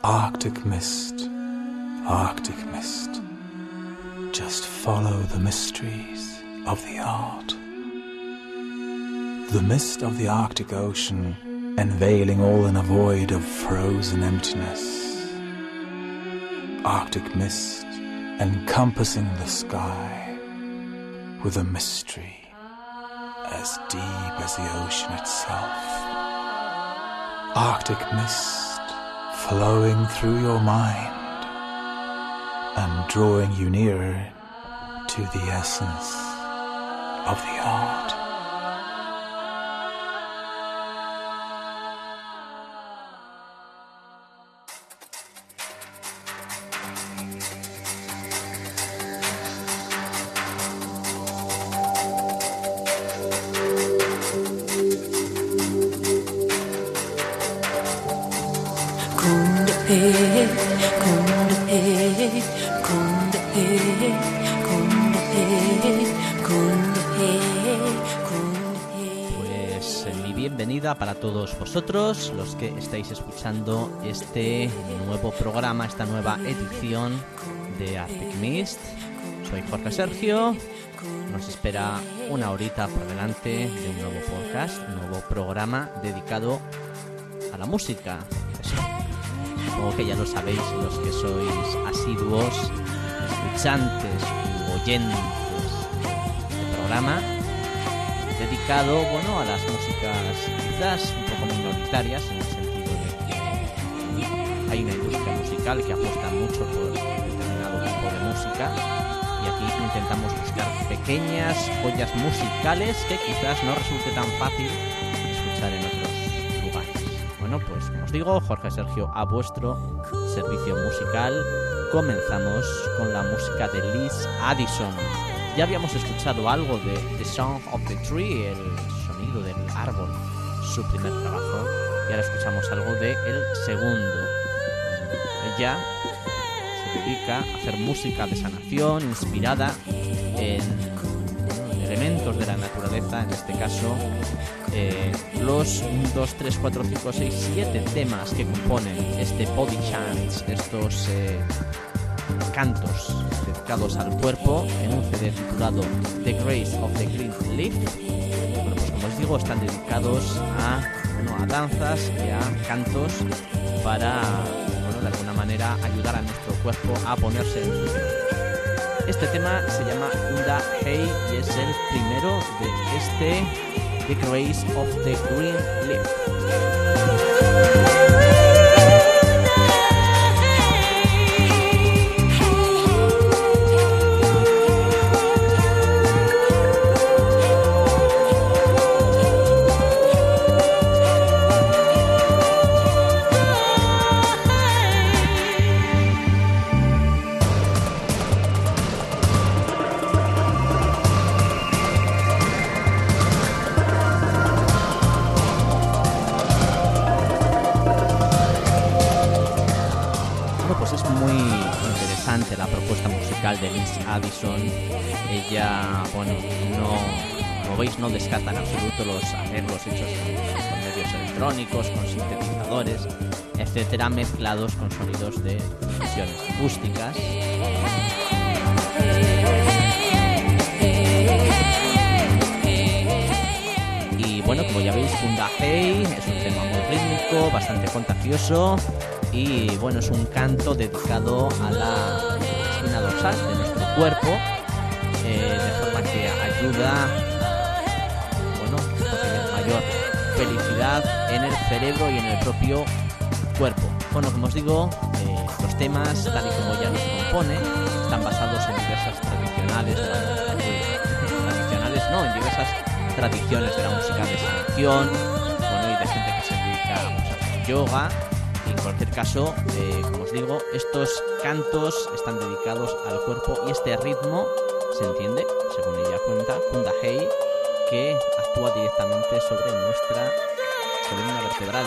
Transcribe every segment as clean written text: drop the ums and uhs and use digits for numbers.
Arctic mist, Arctic mist. Just follow the mysteries of the art. The mist of the Arctic Ocean, unveiling all in a void of frozen emptiness. Arctic mist, encompassing the sky with a mystery as deep as the ocean itself. Arctic mist, flowing through your mind and drawing you nearer to the essence of the art. Pues mi bienvenida para todos vosotros, los que estáis escuchando este nuevo programa, esta nueva edición de Arctic Mist. Soy Jorge Sergio. Nos espera una horita por delante de un nuevo podcast, un nuevo programa dedicado a la música. Supongo que ya lo sabéis los que sois asiduos, escuchantes u oyentes del programa, dedicado, a las músicas quizás un poco minoritarias, en el sentido de que hay una industria musical que apuesta mucho por determinado tipo de música, y aquí intentamos buscar pequeñas joyas musicales que quizás no resulte tan fácil escuchar en otros lugares. Bueno, pues como os digo, Jorge Sergio a vuestro servicio musical. Comenzamos con la música de Liz Addison. Ya habíamos escuchado algo de The Song of the Tree, el sonido del árbol, su primer trabajo, y ahora escuchamos algo de el segundo. Ella se dedica a hacer música de sanación inspirada en elementos de la naturaleza, en este caso los 1, 2, 3, 4, 5, 6, 7 temas que componen este body chants, estos cantos dedicados al cuerpo, en un CD titulado The Grace of the Green Leaf. Bueno, pues como os digo, están dedicados a danzas y a cantos para, de alguna manera ayudar a nuestro cuerpo a ponerse en funcionamiento. Este tema se llama Kunda Hey y es el primero de este The Grace of the Green Leaf. La propuesta musical de Liz Addison. Ella, como veis, no descarta en absoluto los arreglos hechos con medios electrónicos, con sintetizadores, etcétera, mezclados con sonidos de sesiones acústicas. Y como ya veis, Kunda Hey es un tema muy rítmico, bastante contagioso. Y es un canto dedicado a la espina dorsal de nuestro cuerpo, de forma que ayuda a tener mayor felicidad en el cerebro y en el propio cuerpo. Como os digo, los temas, tal y como ya nos compone, están basados en diversas en diversas tradiciones de la música de sanación, y de gente que se dedica a hacer yoga. En cualquier caso, como os digo, estos cantos están dedicados al cuerpo y este ritmo se entiende, según ella cuenta, Kunda Hey, que actúa directamente sobre nuestra columna vertebral.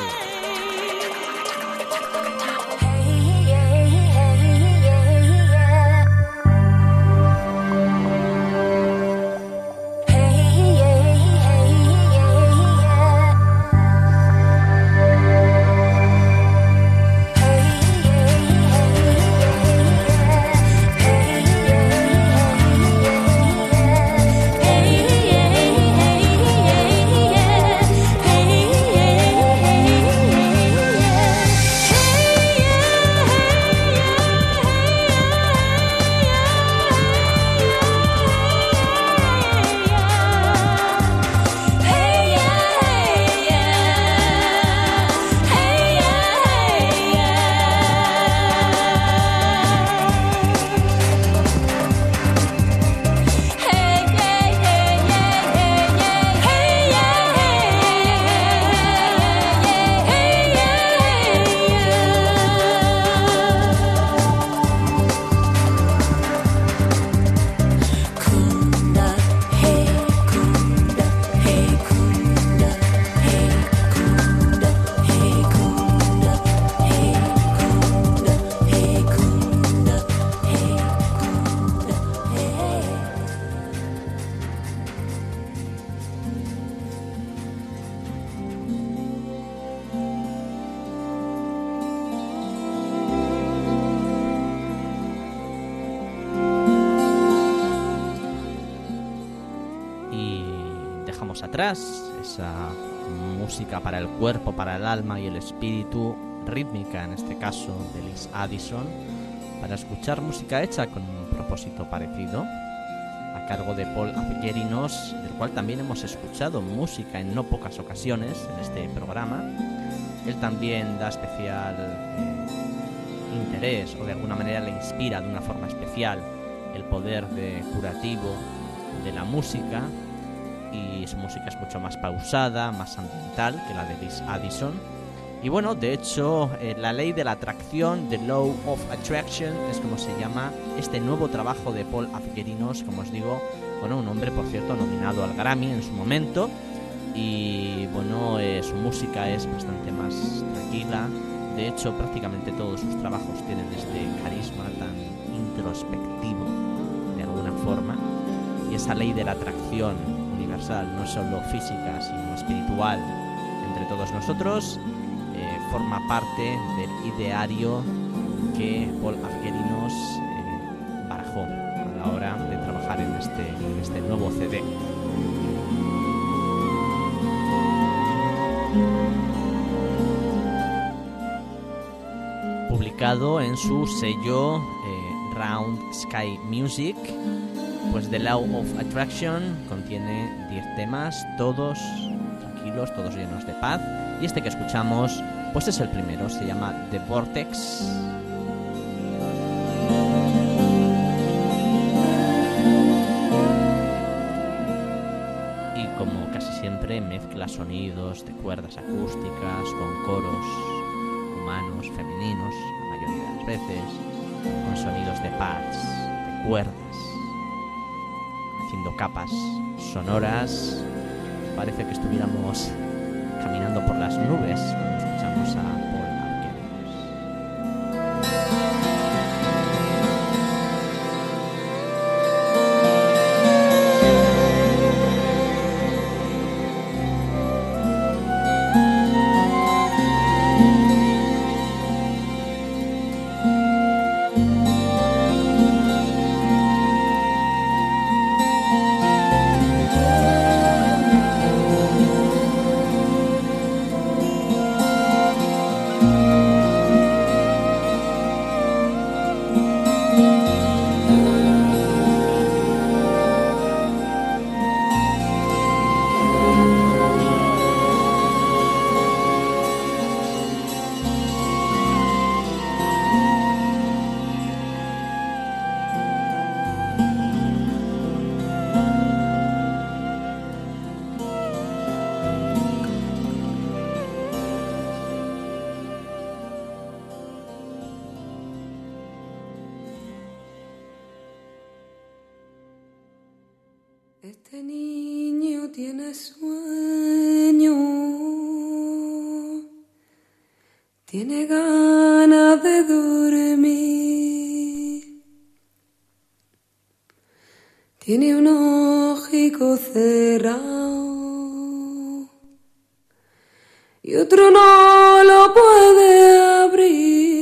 atrás, esa música para el cuerpo, para el alma y el espíritu, rítmica en este caso de Liz Addison, para escuchar música hecha con un propósito parecido, a cargo de Paul Avgerinos, del cual también hemos escuchado música en no pocas ocasiones en este programa. Él también da especial interés, o de alguna manera le inspira de una forma especial el poder curativo de la música, y su música es mucho más pausada, más ambiental que la de Liz Addison. Y bueno, de hecho, la ley de la atracción, The Law of Attraction, es como se llama este nuevo trabajo de Paul Avgerinos, como os digo, bueno, un hombre, por cierto, nominado al Grammy en su momento. Y bueno, su música es bastante más tranquila. De hecho, prácticamente todos sus trabajos tienen este carisma tan introspectivo, de alguna forma. Y esa ley de la atracción universal, no solo física, sino espiritual, entre todos nosotros, forma parte del ideario que Paul Avgerinos barajó a la hora de trabajar en este nuevo CD. Publicado en su sello Round Sky Music, pues The Law of Attraction contiene 10 temas, todos tranquilos, todos llenos de paz, y este que escuchamos pues es el primero, se llama The Vortex. Y como casi siempre mezcla sonidos de cuerdas acústicas con coros humanos, femeninos, la mayoría de las veces, con sonidos de pads, de cuerdas, haciendo capas sonoras. Parece que estuviéramos caminando por las nubes cuando escuchamos a Paul Avgerinos. Este niño tiene sueño, tiene ganas de dormir, tiene un ojico cerrado y otro no lo puede abrir.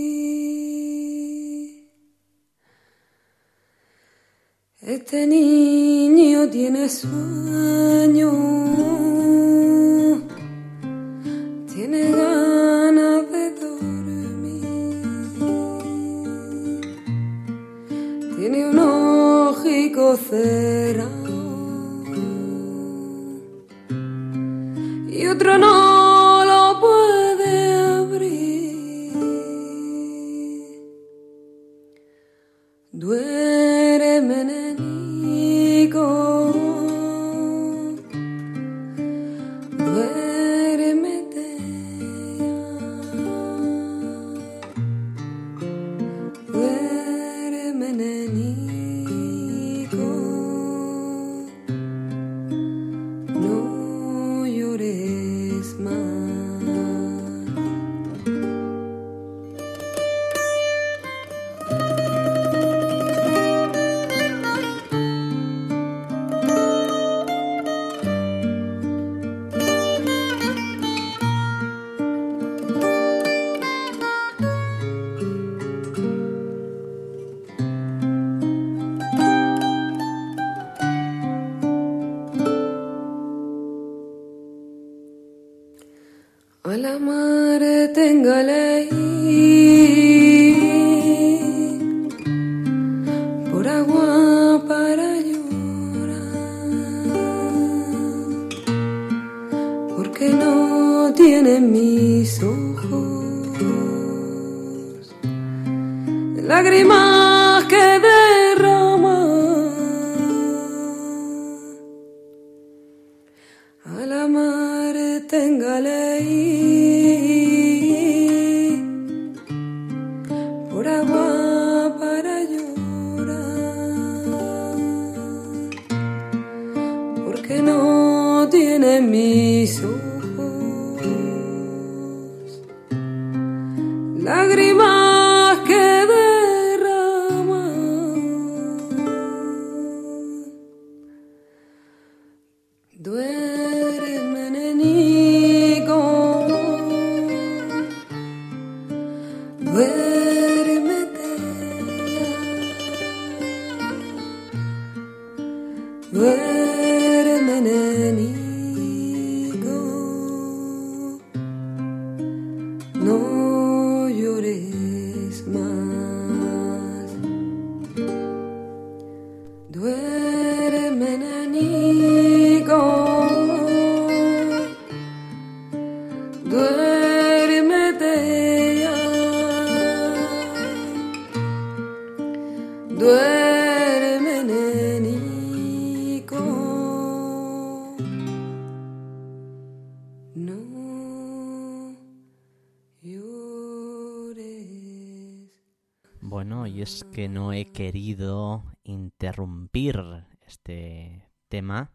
Este niño tiene sueño, tiene ganas de dormir, tiene un ojico cerrado y otro no lo puede abrir. Duerme, nenico, duérmete ya, duerme, nenico, mar tenga ley por agua para llorar, porque no tienen mis ojos lágrimas que derraman. A la mar tenga ley por agua para llorar, porque no tiene mis ojos lágrimas que derraman. Duerme, nenico, duérmete ya, duerme, nenico, no llores más. Duerme, nenico, duérmete ya, duerme, nenico, no llores. Bueno, y es que no he querido interrumpir este tema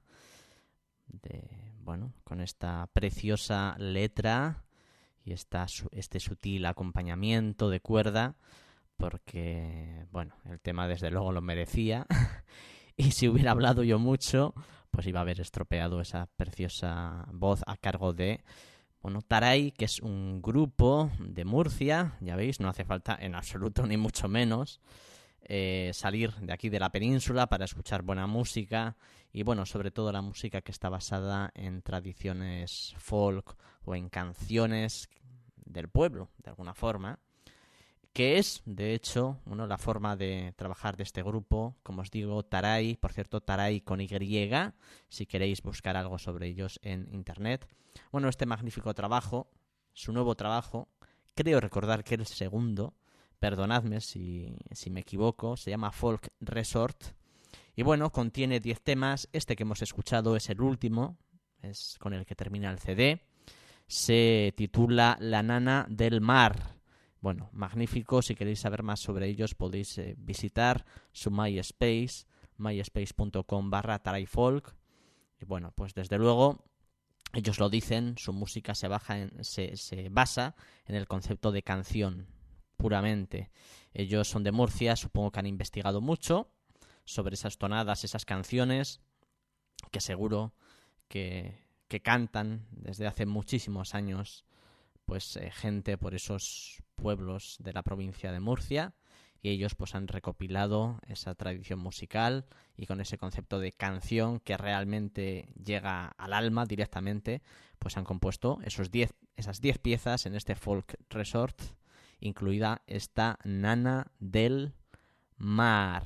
con esta preciosa letra y este sutil acompañamiento de cuerda, porque, el tema desde luego lo merecía y si hubiera hablado yo mucho, pues iba a haber estropeado esa preciosa voz a cargo de Taray, que es un grupo de Murcia, ya veis, no hace falta en absoluto ni mucho menos salir de aquí de la península para escuchar buena música y sobre todo la música que está basada en tradiciones folk o en canciones del pueblo, de alguna forma, que es, de hecho, la forma de trabajar de este grupo. Como os digo, Taray, por cierto, Taray con Y, si queréis buscar algo sobre ellos en internet. Este magnífico trabajo, su nuevo trabajo, creo recordar que el segundo, perdonadme si me equivoco, se llama Folk Resort. Y contiene 10 temas. Este que hemos escuchado es el último, es con el que termina el CD. Se titula La Nana del Mar. Magnífico. Si queréis saber más sobre ellos podéis visitar su MySpace, myspace.com/tarayfolk. Y pues desde luego, ellos lo dicen, su música se basa en el concepto de canción, puramente. Ellos son de Murcia, supongo que han investigado mucho sobre esas tonadas, esas canciones, que seguro que cantan desde hace muchísimos años gente por esos pueblos de la provincia de Murcia, y ellos han recopilado esa tradición musical y con ese concepto de canción que realmente llega al alma directamente, han compuesto esas 10 piezas en este Folk Resort, incluida esta Nana del Mar.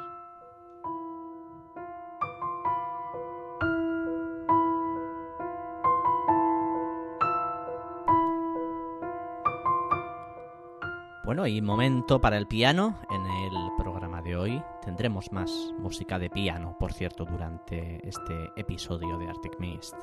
Y momento para el piano. En el programa de hoy tendremos más música de piano, por cierto, durante este episodio de Arctic Mist.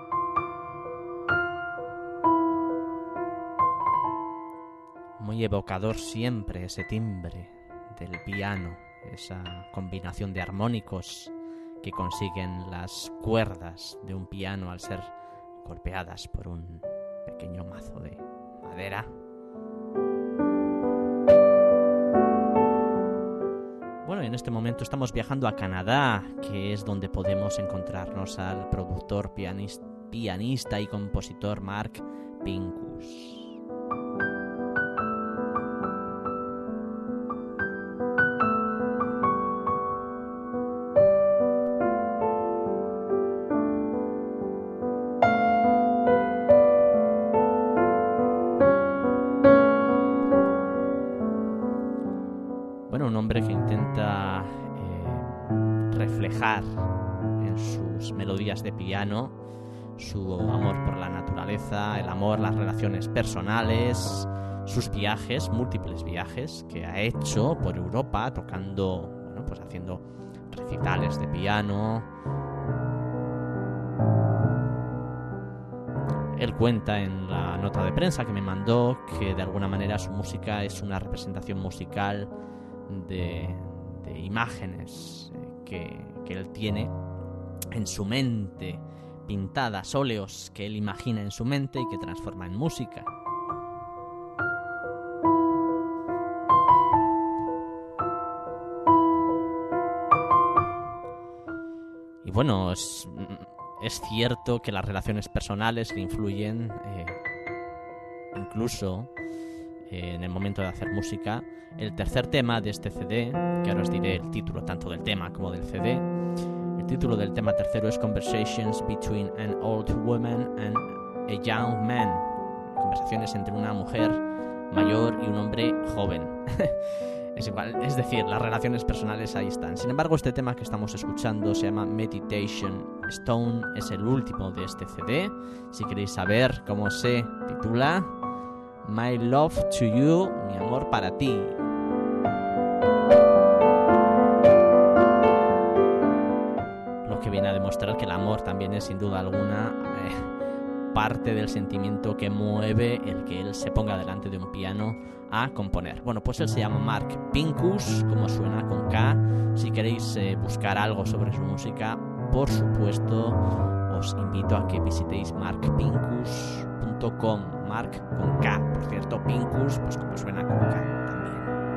Muy evocador siempre ese timbre del piano, esa combinación de armónicos que consiguen las cuerdas de un piano al ser golpeadas por un pequeño mazo de madera. En este momento estamos viajando a Canadá, que es donde podemos encontrarnos al productor, pianista y compositor Mark Pincus. hombre que intenta reflejar en sus melodías de piano su amor por la naturaleza, el amor, las relaciones personales, sus viajes, múltiples viajes que ha hecho por Europa, tocando, bueno, pues haciendo recitales de piano. Él cuenta en la nota de prensa que me mandó que de alguna manera su música es una representación musical de imágenes que él tiene en su mente, pintadas, óleos que él imagina en su mente y que transforma en música. Y bueno, es cierto que las relaciones personales le influyen incluso en el momento de hacer música. El tercer tema de este CD, que ahora os diré el título tanto del tema como del CD, el título del tema tercero es Conversations Between an Old Woman and a Young Man. Conversaciones entre una mujer mayor y un hombre joven. Es igual, es decir, las relaciones personales ahí están. Sin embargo, este tema que estamos escuchando se llama Meditation Stone, es el último de este CD. Si queréis saber cómo se titula, My Love to You, mi amor para ti. Lo que viene a demostrar que el amor también es sin duda alguna parte del sentimiento que mueve el que él se ponga delante de un piano a componer. Bueno, pues él se llama Mark Pincus, como suena con K. Si queréis buscar algo sobre su música, por supuesto, os invito a que visitéis markpincus.com. Mark con K, por cierto, Pincus, pues como suena con K también.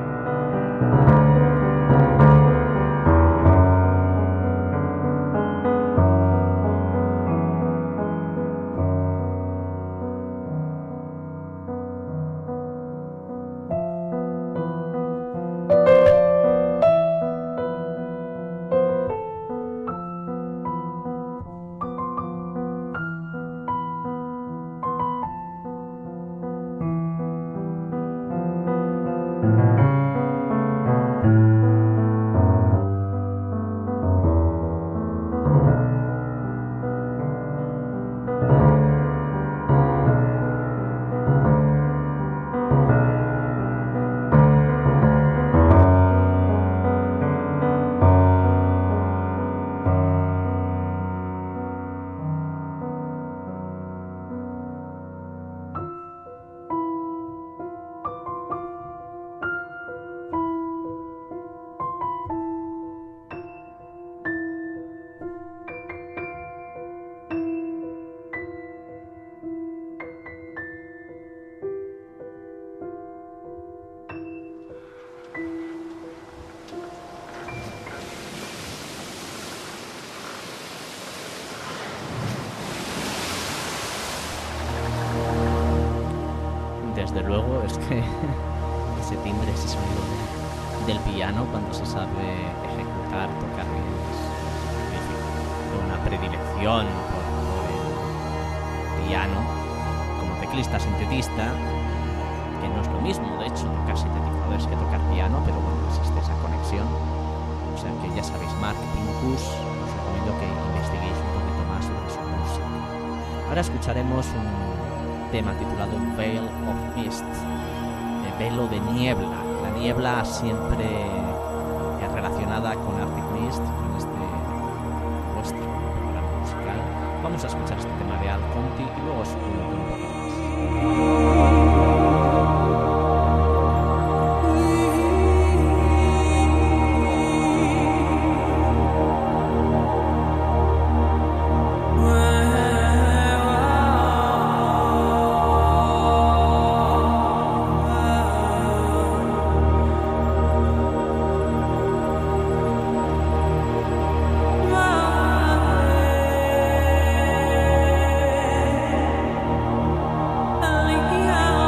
Desde luego es que ese timbre, ese sonido del piano cuando se sabe ejecutar, tocar bien, es una predilección por el piano como teclista sintetista, que no es lo mismo, de hecho, tocar sintetizadores que tocar piano, pero bueno, existe esa conexión. O sea que ya sabéis, Mark Pincus, os recomiendo que investiguéis un poquito más sobre su música. Ahora escucharemos un tema titulado Veil of Mist, velo de niebla. La niebla siempre relacionada con Arctic Mist, con vuestro programa musical. Vamos a escuchar este tema de Al Conti y luego os cuento un poquito más. Yeah.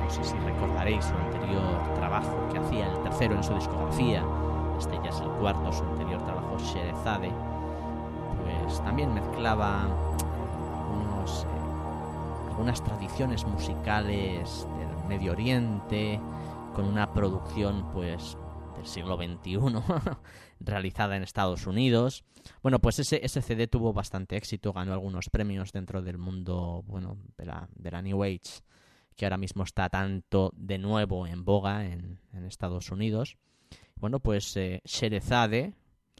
no sé si recordaréis su anterior trabajo que hacía, el tercero en su discografía, este ya es el cuarto, su anterior trabajo, Sherezade, pues también mezclaba algunas tradiciones musicales del Medio Oriente con una producción pues del siglo XXI realizada en Estados Unidos. Bueno, pues ese CD tuvo bastante éxito, ganó algunos premios dentro del mundo, bueno, de la New Age, que ahora mismo está tanto de nuevo en boga en Estados Unidos. Bueno, pues Sherezade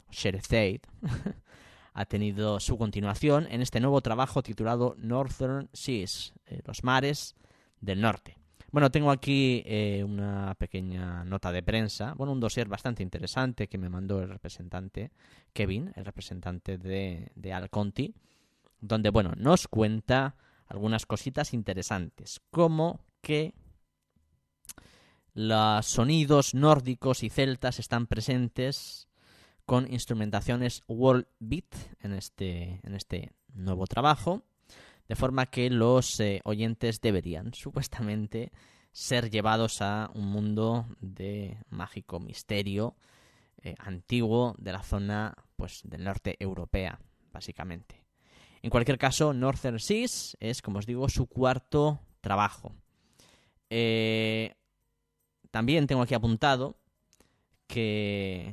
ha tenido su continuación en este nuevo trabajo titulado Northern Seas, los mares del norte. Bueno, tengo aquí una pequeña nota de prensa, bueno, un dossier bastante interesante que me mandó el representante, Kevin, el representante de Al Conti, donde, bueno, nos cuenta algunas cositas interesantes, como que los sonidos nórdicos y celtas están presentes con instrumentaciones world beat en este nuevo trabajo, de forma que los oyentes deberían supuestamente ser llevados a un mundo de mágico misterio antiguo de la zona pues del norte europea, básicamente. En cualquier caso, Northern Seas es, como os digo, su cuarto trabajo. También tengo aquí apuntado que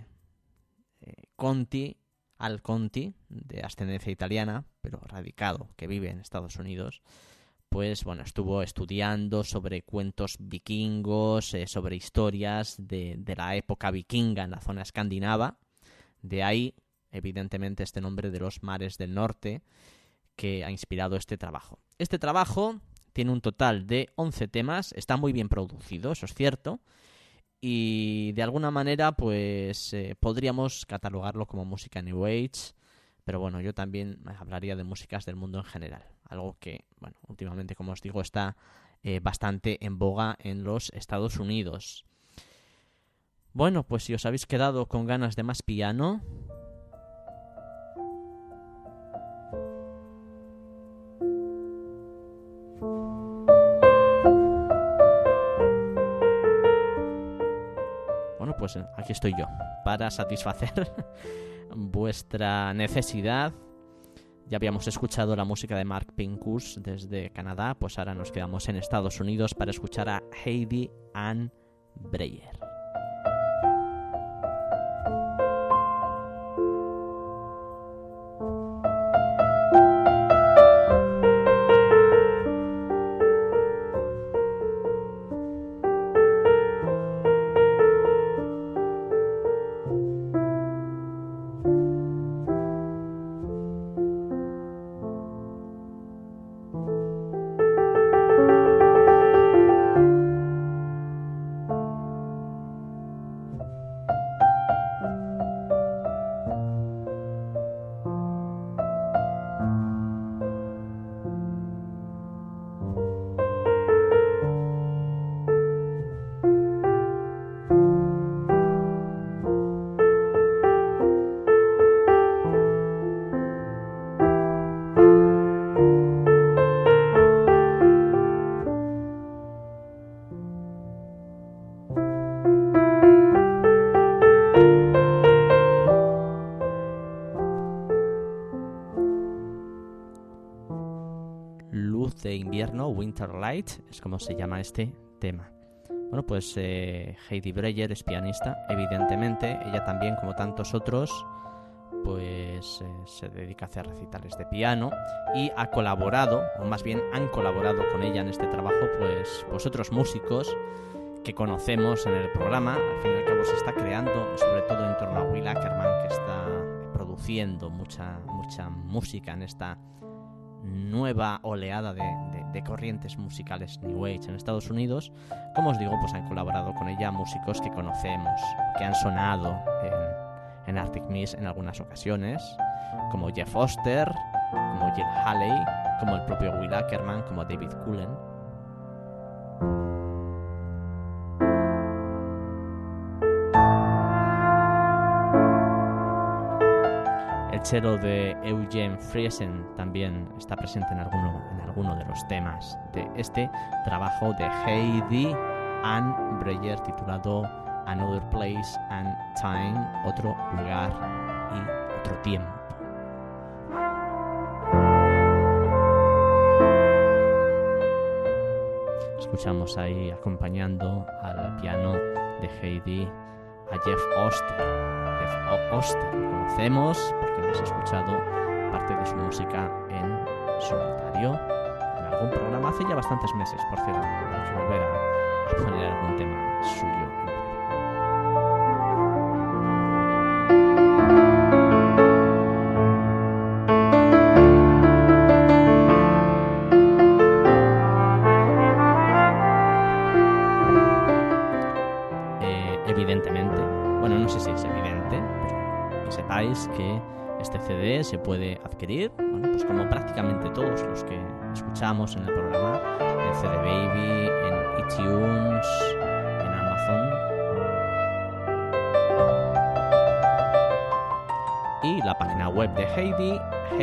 Al Conti, de ascendencia italiana, pero radicado, que vive en Estados Unidos, pues bueno, estuvo estudiando sobre cuentos vikingos, sobre historias de la época vikinga en la zona escandinava. De ahí, evidentemente, este nombre de los mares del norte que ha inspirado este trabajo. Este trabajo tiene un total de 11 temas, está muy bien producido, eso es cierto, y de alguna manera pues podríamos catalogarlo como música New Age, pero bueno, yo también hablaría de músicas del mundo en general, algo que, bueno, últimamente, como os digo, está bastante en boga en los Estados Unidos. Bueno, pues si os habéis quedado con ganas de más piano, pues aquí estoy yo para satisfacer vuestra necesidad. Ya habíamos escuchado la música de Mark Pincus desde Canadá, pues ahora nos quedamos en Estados Unidos para escuchar a Heidi Ann Breyer. De invierno, Winter Light, es como se llama este tema. Bueno, pues Heidi Breyer es pianista, evidentemente. Ella también, como tantos otros, pues se dedica a hacer recitales de piano y ha colaborado, o más bien han colaborado con ella en este trabajo, pues otros músicos que conocemos en el programa. Al fin y al cabo se está creando, sobre todo en torno a Will Ackerman, que está produciendo mucha música en esta nueva oleada de corrientes musicales New Age en Estados Unidos. Como os digo, pues han colaborado con ella músicos que conocemos, que han sonado en Arctic Mist en algunas ocasiones, como Jeff Foster, como Jill Haley, como el propio Will Ackerman, como David Cullen. El cello de Eugen Friesen también está presente en alguno de los temas de este trabajo de Heidi Ann Breyer titulado Another Place and Time, otro lugar y otro tiempo. Escuchamos ahí acompañando al piano de Heidi a Jeff Oster. Jeff Oster lo conocemos porque hemos escuchado parte de su música en solitario en algún programa hace ya bastantes meses, por cierto. Vamos a volver a poner algún tema suyo en breve. Evidentemente, bueno, no sé si es evidente, pero que sepáis que este CD se puede adquirir, bueno, pues como prácticamente todos los que escuchamos en el programa, en CD Baby, en iTunes, en Amazon. Y la página web de Heidi,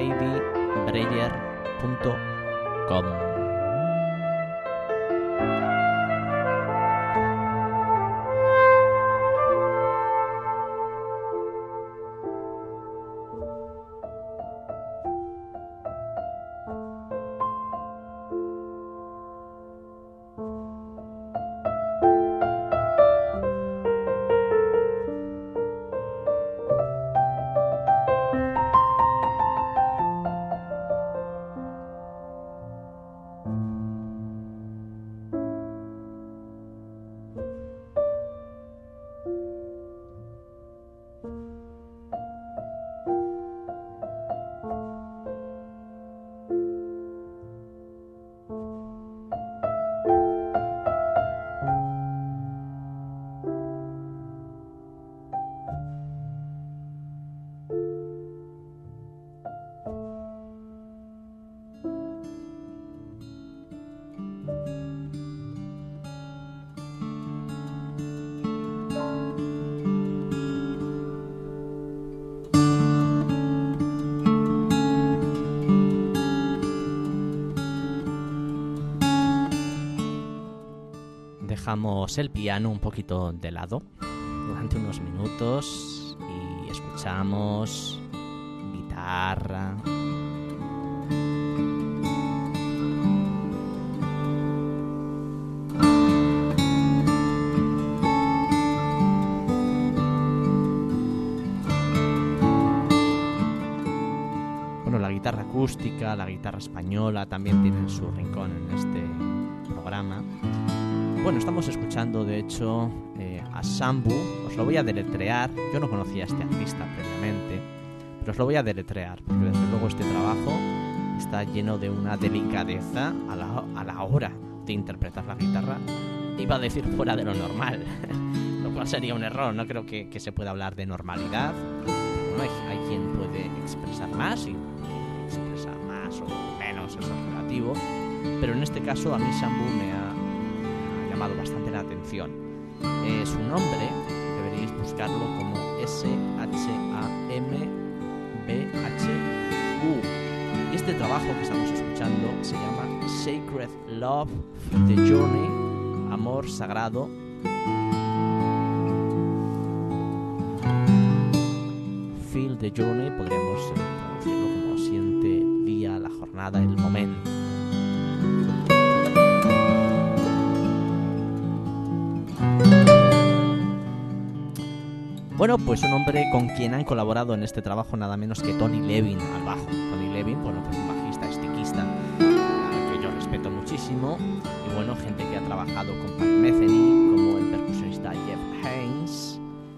heidibreyer.com. Dejamos el piano un poquito de lado durante unos minutos y escuchamos guitarra. Bueno, la guitarra acústica, la guitarra española también tienen su rincón en este programa. Bueno, estamos escuchando, de hecho, a Sambu. Os lo voy a deletrear. Yo no conocía a este artista previamente, pero os lo voy a deletrear, porque desde luego este trabajo está lleno de una delicadeza a la hora de interpretar la guitarra. Iba a decir fuera de lo normal, lo cual sería un error. No creo que se pueda hablar de normalidad. Bueno, hay quien puede expresar más y expresa más o menos, eso es relativo. Pero en este caso a mí Sambu me ha llamado bastante la atención. Su nombre deberíais buscarlo como SHAMBHU. Y este trabajo que estamos escuchando se llama Sacred Love, The Journey, Amor Sagrado. Feel the Journey, podríamos traducirlo como siente día, la jornada, el momento. Bueno, pues un hombre con quien han colaborado en este trabajo nada menos que Tony Levin al bajo. Tony Levin, bueno, pues un bajista estiquista al que yo respeto muchísimo. Y bueno, gente que ha trabajado con Pat Metheny, como el percusionista Jeff Haynes.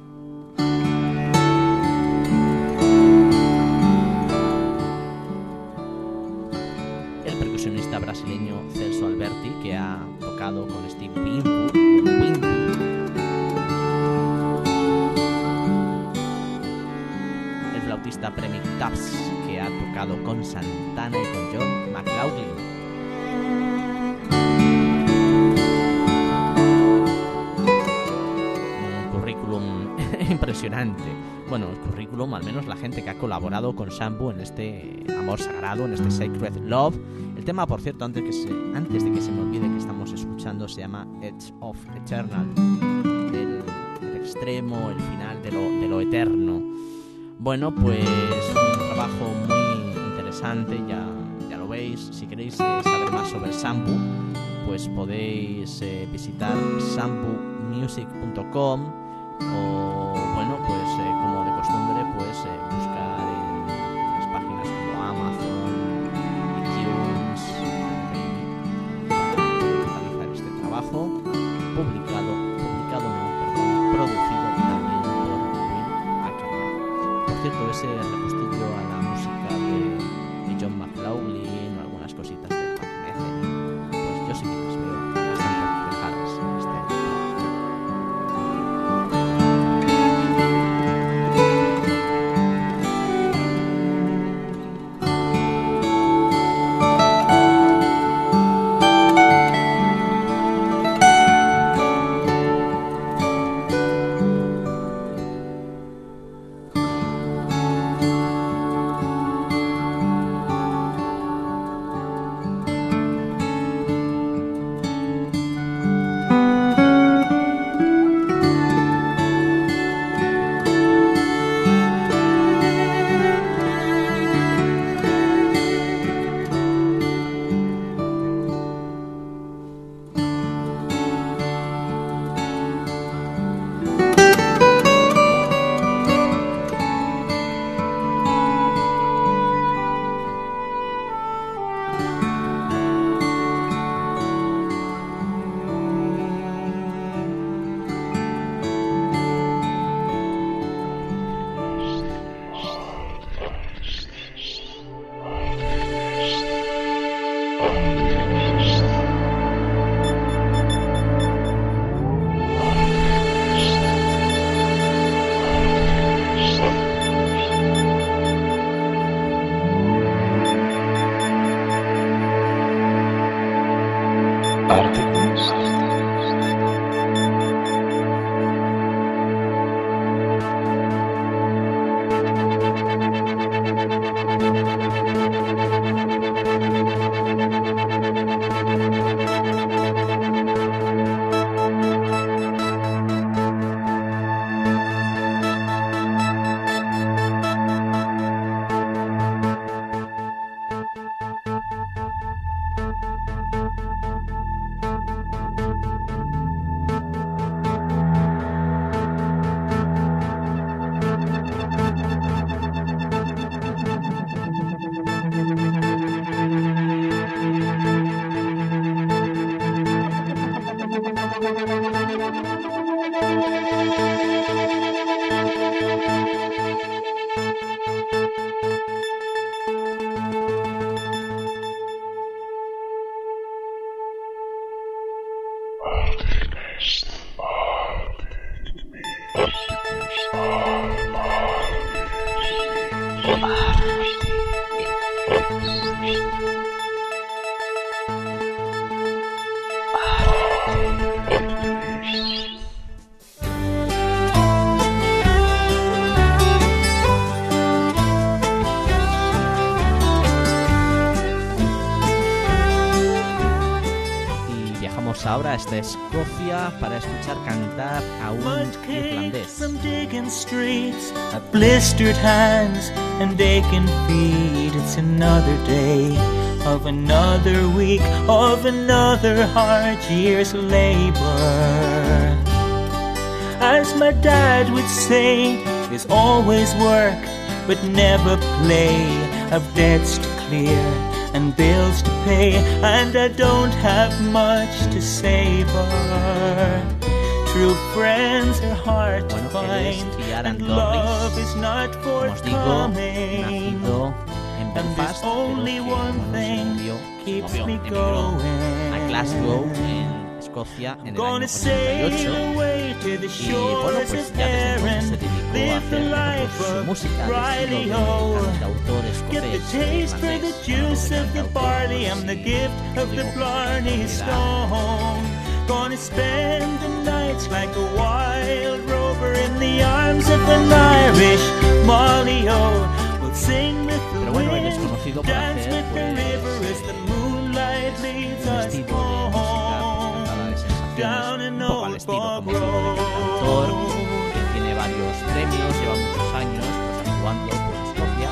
El percusionista brasileño Celso Alberti, que ha tocado con Steve Winwood. Flautista Premick Tubbs, que ha tocado con Santana y con John McLaughlin. Un currículum impresionante bueno, el currículum, al menos la gente que ha colaborado con Sambu en este amor sagrado, en este Sacred Love. El tema, por cierto, antes de que se me olvide que estamos escuchando, se llama Edge of Eternal, el extremo, el final de lo eterno. Bueno, pues un trabajo muy interesante, ya lo veis. Si queréis saber más sobre Sambu, pues podéis visitar sambumusic.com o, bueno, pues como de costumbre, pues buscar en las páginas como Amazon, iTunes, para realizar este trabajo producido también por Will Ackerman. Por cierto, ese repostillo a la música de John McLaughlin o algunas cositas de Mark Metheny, pues yo sí que las veo bastante reflejadas en este trabajo. Ahora hasta Escocia para escuchar cantar a un irlandés. Blistered hands and aching feet. It's another day of another week of another hard year's labor. As my dad would say, there's always work but never play. I've debts to clear and bills to pay, and I don't have much to savor. True friends are hard to find, and love is not forthcoming. And there's only one thing keeps me going. A Glasgow, en Escocia, en el año 88. Y bueno, pues ya desde entonces se dedicó a hacer su música al estilo de cantautor escocés irlandés. Gonna spend the nights like a wild rover in the arms of an Irish Molly-O. We'll sing with the Pero bueno, él es wind, conocido por dance hacer with the river as the moonlight leads un us estilo de música home. cargada de sensaciones, un poco al estilo Down como digo, de cantautor, que tiene varios premios, lleva muchos años pues, actuando por Escocia.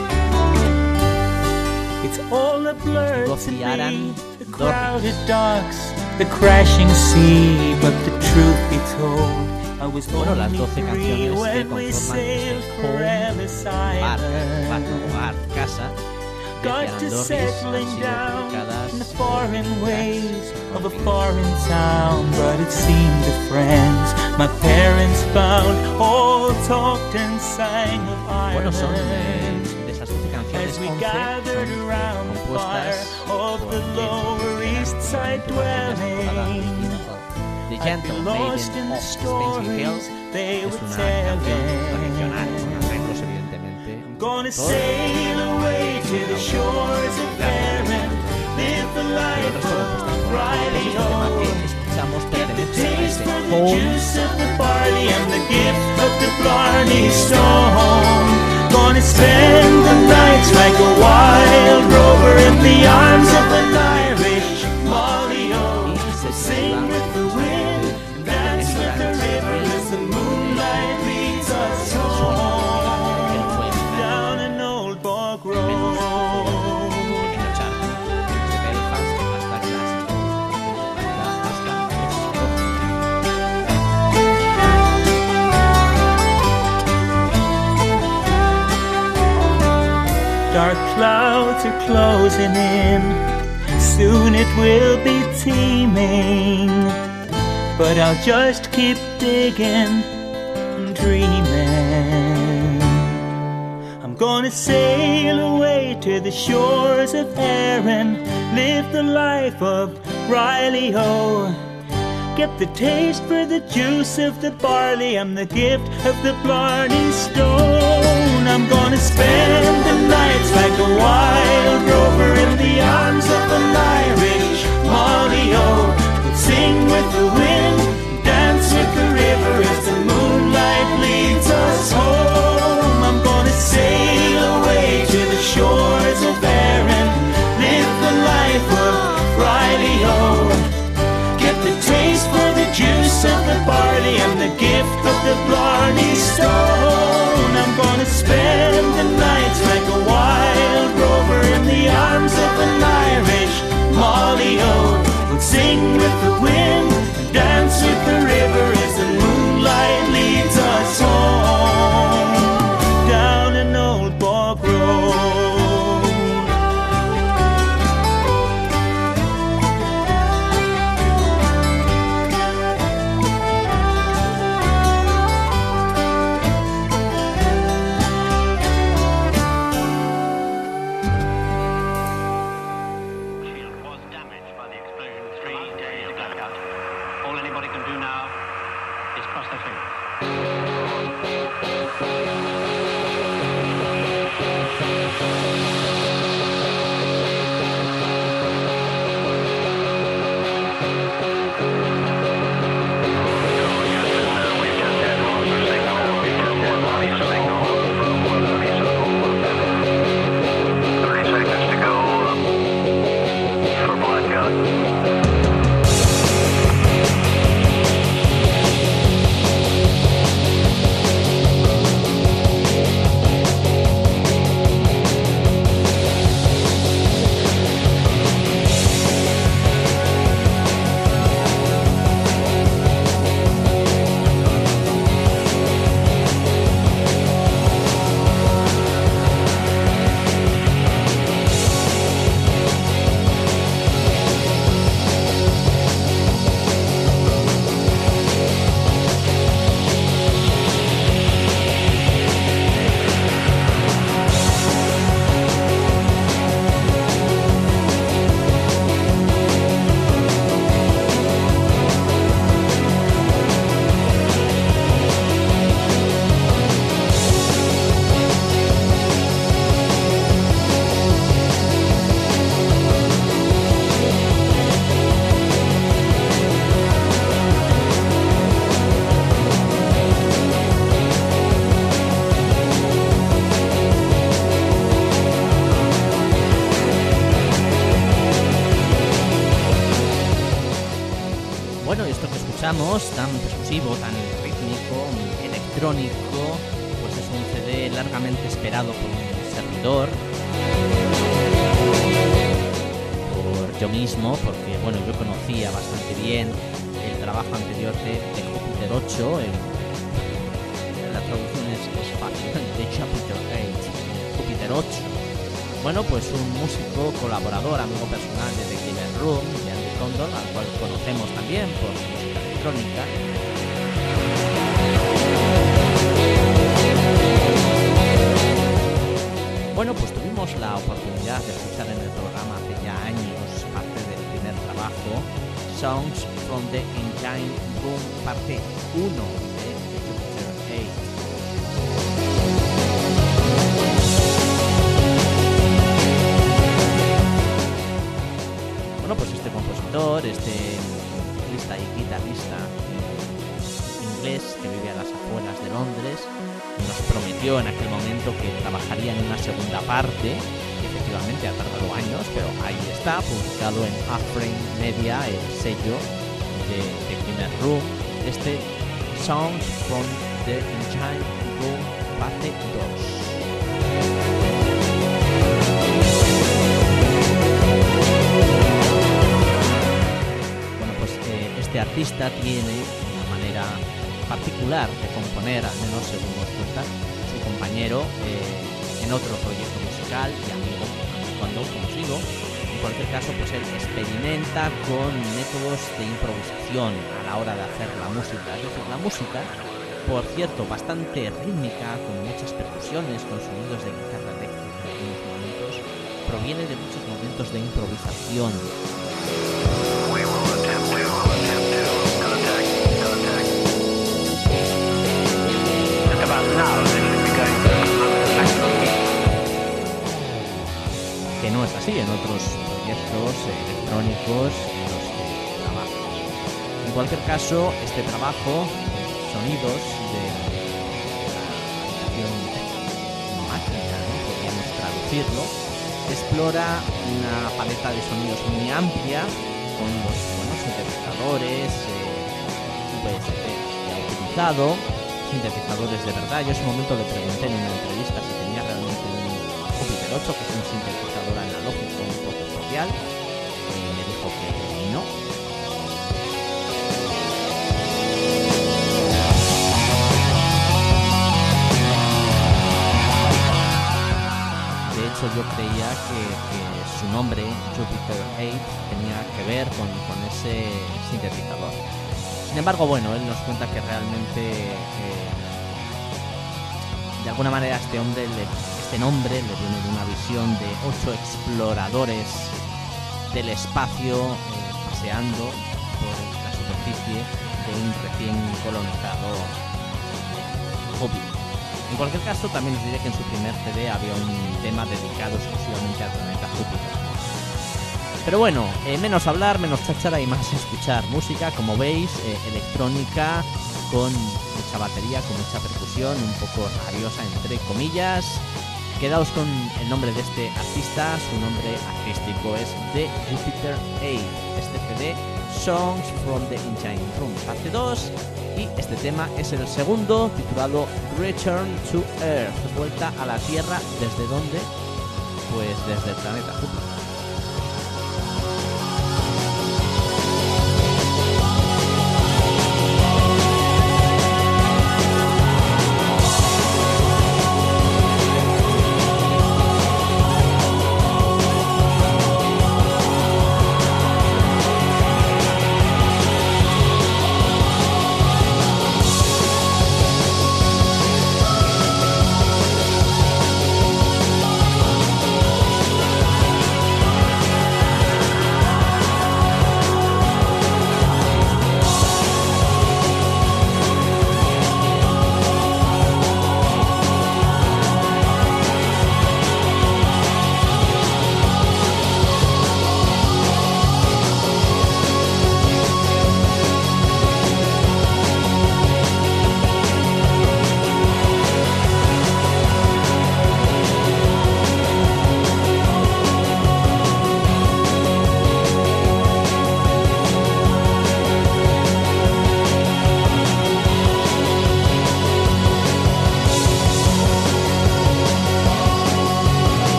It's all a blur to Dorothy Aran, me, the crowded docks, the crashing sea, but the truth be told, I was Bueno, las only 12 three canciones que when we conforman sailed este for home, Ellis hogar, casa, de Got Aran to Dorris han settling sido down publicadas in the en foreign tracks, ways of a en foreign town, but it seemed the friends my parents found all talked and sang of Bueno, son Ireland. de esas 12 canciones, As we 11 gathered son around the fire compuestas of por the Lower East Side dwelling, The I'd Gentle be lost Maiden in the of Spencer Hills. stories they Es were una canción tradicional, telling. con arreglos evidentemente. Gonna Todo. sail away to the shores of Erin, live the Pero el life resto de of compuestas por Riley el tema O. que escuchamos Get the pertenece a taste ese for the home. juice of the barley and the gift of the Blarney Stone. Gonna spend the nights like a wild rover in the arms of an Irish Molly-O. So sing with the wind and dance with the river as the moonlight leads us home. Down an old bog road. Pequeño charco, desde Belfast hasta Glasgow, hasta Escocia. Dark clouds are closing in, soon it will be teeming, but I'll just keep digging and dreaming. I'm gonna sail away to the shores of Erin, live the life of Riley-O. Get the taste for the juice of the barley and the gift of the Blarney Stone. I'm gonna spend the nights like a wild rover in the arms of an Irish Molly-O. We'll sing with the wind, dance with the river as the moonlight leads us home. I'm gonna sail away to the shores of Erin, live the life of Riley-O. Get the taste for the juice of the barley and the gift of the Blarney Stone. I'm gonna spend the nights like a wild rover in the arms of an Irish Molly-O. We'll sing with the wind and dance with the river as the moonlight leads us home. Down an old bog road. All anybody can do now is cross their fingers. Bueno, esto que escuchamos, tan percusivo, tan rítmico, electrónico, pues es un CD largamente esperado por un servidor, por yo mismo, porque bueno, yo conocía bastante bien el trabajo anterior de Jupiter 8, la traducción es fácil, de Jupiter 8, Jupiter 8. Bueno, pues un músico colaborador, amigo personal de The Killer Room, de Andy Condon, al cual conocemos también por su música electrónica. Bueno, pues tuvimos la oportunidad de escuchar en el programa hace ya años parte del primer trabajo, Songs from the Engine Room, parte 1 de Jupiter 8. Bueno, pues este compositor, este guitarrista y guitarrista inglés que vive a las afueras de Londres, nos prometió en aquel momento que trabajaría en una segunda parte, y efectivamente ha tardado años, pero ahí está, publicado en A-Frame Media, el sello de Killer Room, este Songs from the Engine Room, parte 2. Este artista tiene una manera particular de componer, al menos según nos cuenta su compañero en otro proyecto musical y amigo, cuando como os digo, en cualquier caso, pues él experimenta con métodos de improvisación a la hora de hacer la música. Es decir, la música, por cierto, bastante rítmica, con muchas percusiones, con sonidos de guitarra eléctrica en algunos momentos, proviene de muchos momentos de improvisación. Que no es así en otros proyectos electrónicos en los que trabajo. En cualquier caso, este trabajo, sonidos de la habitación mágica, ¿no? Podríamos traducirlo, explora una paleta de sonidos muy amplia con los buenos sintetizadores USB que ha utilizado, sintetizadores de verdad. Yo en ese momento le pregunté en una entrevista si tenía realmente un Jupiter 8, que es un sintetizador analógico un poco especial, y me dijo que no. De hecho, yo creía que su nombre, Jupiter 8, tenía que ver con ese sintetizador. Sin embargo, bueno, él nos cuenta que realmente de alguna manera este nombre le viene de una visión de 8 exploradores del espacio paseando por la superficie de un recién colonizado Júpiter. En cualquier caso, también os diré que en su primer CD había un tema dedicado exclusivamente al planeta Júpiter. Pero bueno, menos hablar, menos cháchara y más escuchar música, como veis, electrónica, con mucha batería, con mucha percusión, un poco rabiosa entre comillas. Quedaos con el nombre de este artista, su nombre artístico es The Jupiter 8, este CD, Songs from the Engine Room, parte 2, y este tema es el segundo, titulado Return to Earth, vuelta a la Tierra. ¿Desde dónde? Pues desde el planeta Júpiter.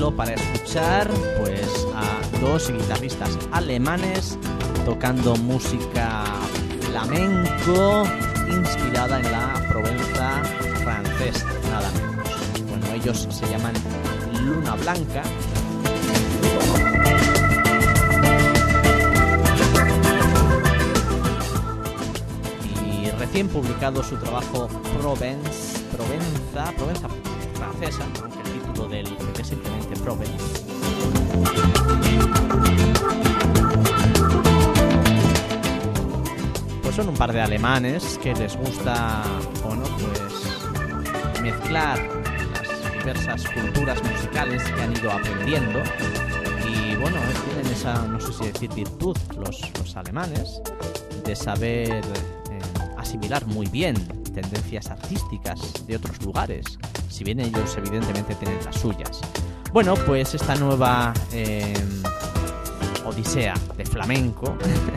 elegido para escuchar pues a dos guitarristas alemanes tocando música flamenco inspirada en la Provenza francesa, nada menos. Bueno, ellos se llaman Luna Blanca. Y recién publicado su trabajo Provenza francesa, aunque el título del EP es simplemente Provence. Pues son un par de alemanes que les gusta, bueno, pues mezclar las diversas culturas musicales que han ido aprendiendo. Y bueno, tienen esa, no sé si decir virtud, los alemanes, de saber asimilar muy bien tendencias artísticas de otros lugares, si bien ellos evidentemente tienen las suyas. Bueno, pues esta nueva odisea de flamenco,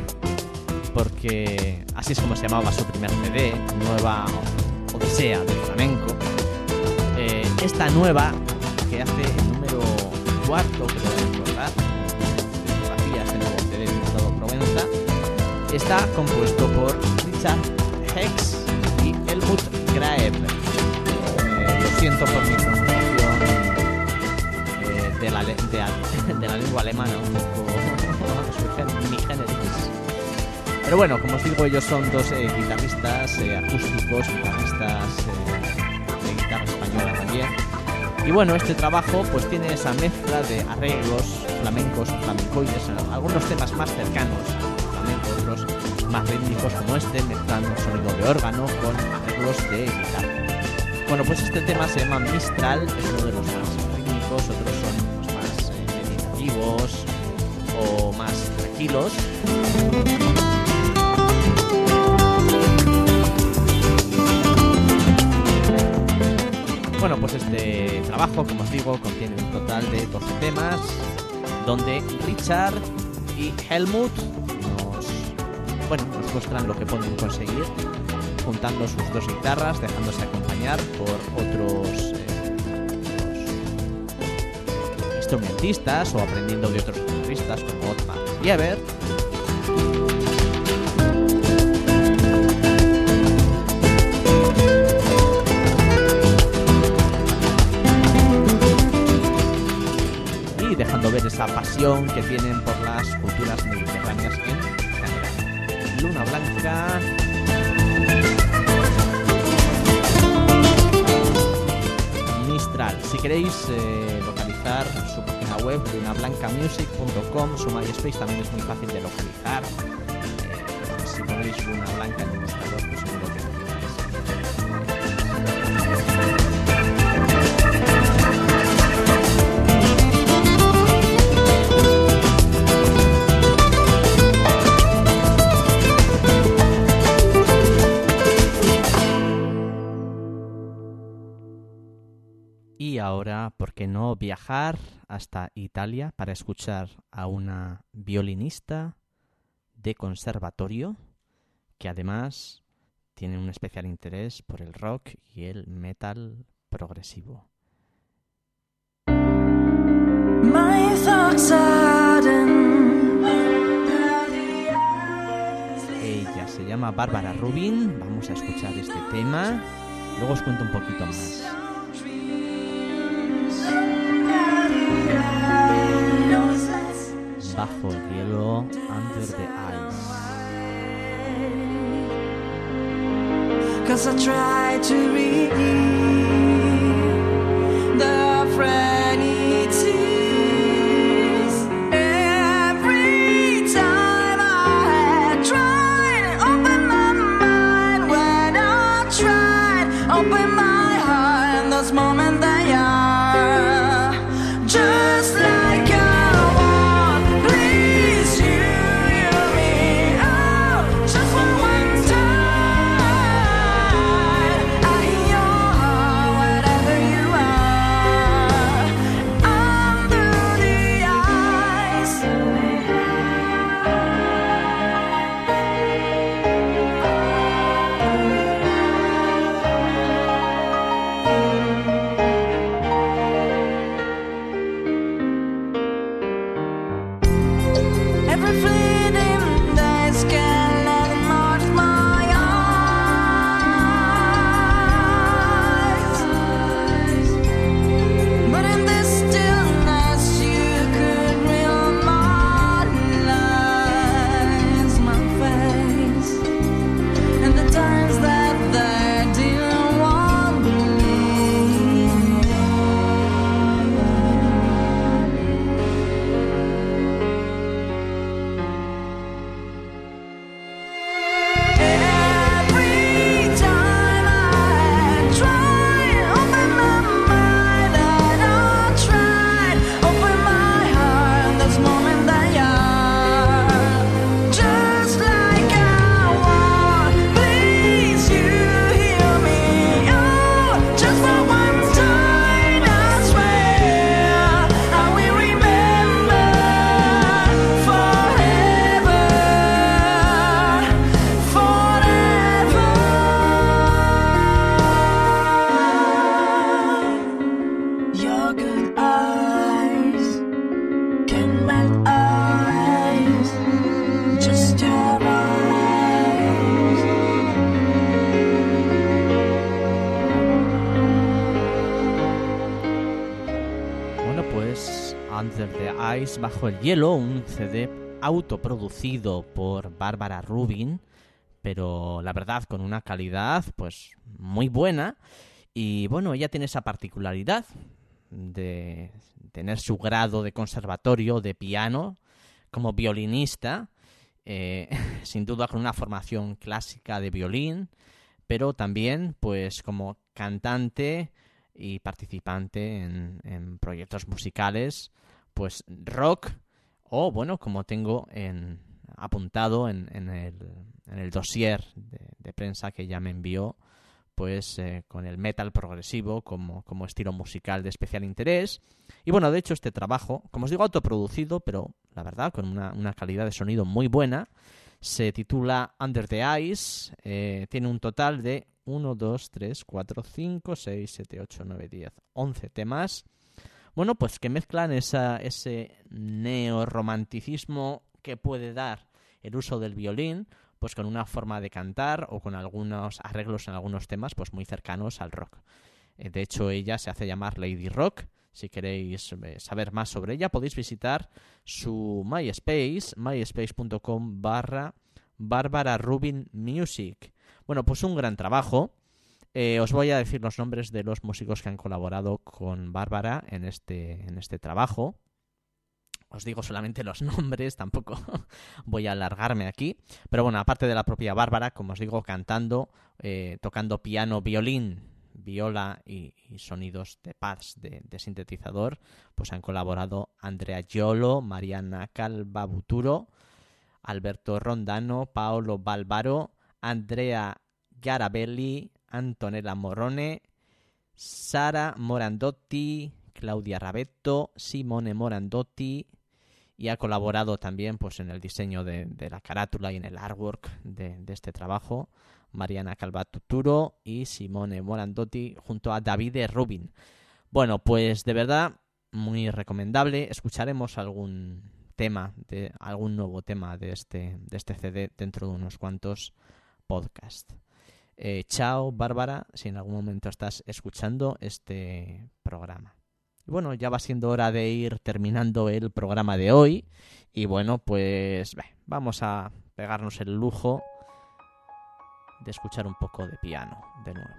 porque así es como se llamaba su primer CD, Nueva Odisea de Flamenco. Esta nueva, que hace el número 4, creo recordar, de este nuevo CD titulado Provenza, está compuesto por Richard Hex y Helmut Graeb. Lo siento por mi pronunciación de la lengua alemana, un poco mi géneros. Pero bueno, como os digo, ellos son dos guitarristas acústicos, guitarristas de guitarra española también. Y bueno, este trabajo pues tiene esa mezcla de arreglos flamencos, flamencoides, algunos temas más cercanos al flamenco, otros más rítmicos como este, mezclando un sonido de órgano con arreglos de guitarra. Bueno, pues este tema se llama Mistral, es uno de los más rítmicos, otros son los más meditativos o más tranquilos. Bueno, pues este trabajo, como os digo, contiene un total de 12 temas, donde Richard y Helmut nos muestran lo que pueden conseguir juntando sus dos guitarras, dejándose acompañar por otros instrumentistas o aprendiendo de otros guitarristas como Otmar Bieber. Y dejando ver esa pasión que tienen por las culturas mediterráneas en general. Luna Blanca. Mistral. Si queréis localizar su página web, lunablancamusic.com, su MySpace también es muy fácil de localizar. Si ponéis Luna Blanca en el buscador, pues seguro que lo Y ahora, ¿por qué no viajar hasta Italia para escuchar a una violinista de conservatorio que además tiene un especial interés por el rock y el metal progresivo? Ella se llama Bárbara Rubin. Vamos a escuchar este tema. Luego os cuento un poquito más. Bajo el hielo, under the ice. 'Cause I try to read the fragilities every time I tried open my mind. When I tried open my heart, in those moments they are just like a pues Under the Ice, Bajo el Hielo, un CD autoproducido por Barbara Rubin, pero la verdad con una calidad pues muy buena. Y bueno, ella tiene esa particularidad de tener su grado de conservatorio de piano como violinista, sin duda con una formación clásica de violín, pero también pues como cantante y participante en proyectos musicales, pues rock, o bueno, como tengo apuntado en el dossier de prensa que ella me envió, pues con el metal progresivo como estilo musical de especial interés. Y bueno, de hecho este trabajo, como os digo, autoproducido, pero la verdad con una calidad de sonido muy buena, se titula Under the Ice, tiene un total de 1, 2, 3, 4, 5, 6, 7, 8, 9, 10, 11 temas. Bueno, pues que mezclan ese neorromanticismo que puede dar el uso del violín, pues con una forma de cantar o con algunos arreglos en algunos temas pues muy cercanos al rock. De hecho, ella se hace llamar Lady Rock. Si queréis saber más sobre ella, podéis visitar su MySpace, myspace.com/Barbara Rubin Music. Bueno, pues un gran trabajo. Os voy a decir los nombres de los músicos que han colaborado con Bárbara en este trabajo. Os digo solamente los nombres, tampoco voy a alargarme aquí. Pero bueno, aparte de la propia Bárbara, como os digo, cantando, tocando piano, violín, viola y sonidos de pads de sintetizador, pues han colaborado Andrea Giolo, Mariana Calvabuturo, Alberto Rondano, Paolo Balbaro, Andrea Garabelli, Antonella Morone, Sara Morandotti, Claudia Ravetto, Simone Morandotti, y ha colaborado también pues en el diseño de la carátula y en el artwork de este trabajo Mariana Calvatuturo y Simone Morandotti junto a Davide Rubin. Bueno, pues de verdad muy recomendable. Escucharemos algún nuevo tema de este CD dentro de unos cuantos podcasts. Chao, Bárbara, si en algún momento estás escuchando este programa. Bueno, ya va siendo hora de ir terminando el programa de hoy. Y bueno, pues vamos a pegarnos el lujo de escuchar un poco de piano de nuevo.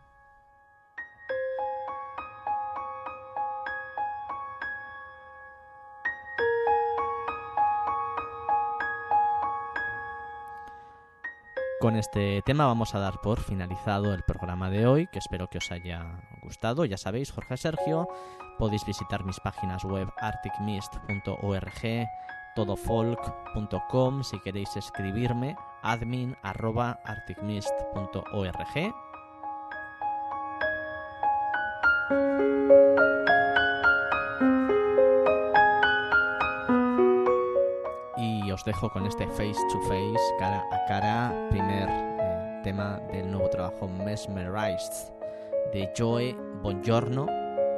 Con este tema vamos a dar por finalizado el programa de hoy, que espero que os haya gustado. Ya sabéis, Jorge Sergio, podéis visitar mis páginas web arcticmist.org, todofolk.com, si queréis escribirme, admin@arcticmist.org. Y os dejo con este Face to Face, cara a cara, primer tema del nuevo trabajo Mesmerized de Joe Bongiorno.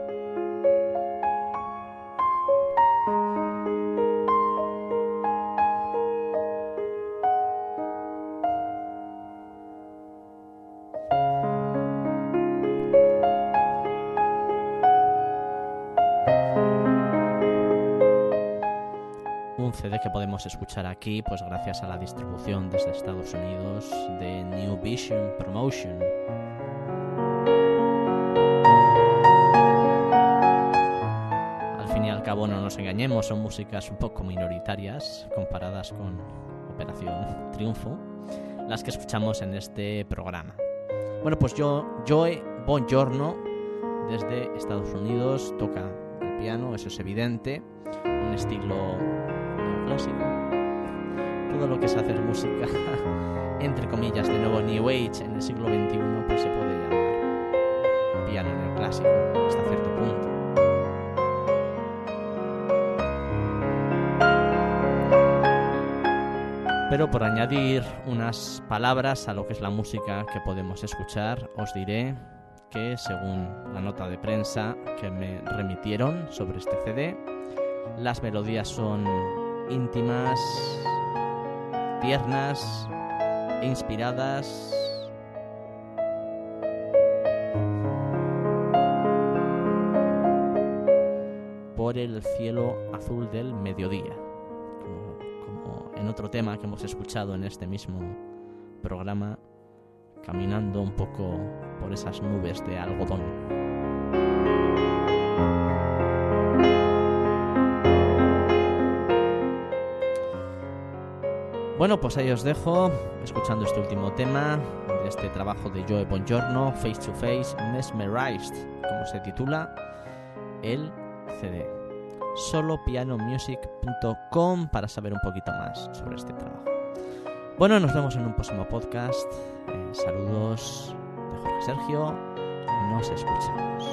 CD que podemos escuchar aquí pues gracias a la distribución desde Estados Unidos de New Vision Promotion. Al fin y al cabo, no nos engañemos, son músicas un poco minoritarias comparadas con Operación Triunfo, las que escuchamos en este programa. Bueno, pues Joe Bongiorno desde Estados Unidos toca el piano, eso es evidente, un estilo clásico. Todo lo que es hacer música entre comillas de nuevo New Age en el siglo XXI pues se puede llamar piano neoclásico hasta cierto punto. Pero por añadir unas palabras a lo que es la música que podemos escuchar, os diré que según la nota de prensa que me remitieron sobre este CD, las melodías son íntimas, tiernas e inspiradas por el cielo azul del mediodía, como en otro tema que hemos escuchado en este mismo programa, caminando un poco por esas nubes de algodón. Bueno, pues ahí os dejo, escuchando este último tema de este trabajo de Joe Bongiorno, Face to Face, Mesmerized, como se titula el CD. Solopianomusic.com para saber un poquito más sobre este trabajo. Bueno, nos vemos en un próximo podcast. Saludos de Jorge Sergio. Nos escuchamos.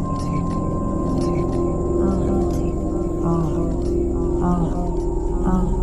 Oh.